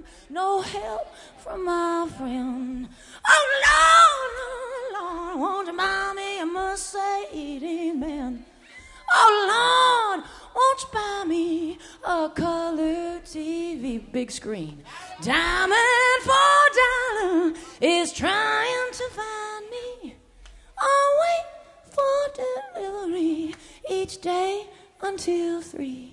no help from my friend. Oh, Lord, won't you buy me a Mercedes-Benz? Oh, Lord, won't you buy me a color TV, big screen? Diamond for dollar is trying to find me. I'll wait for delivery each day until 3.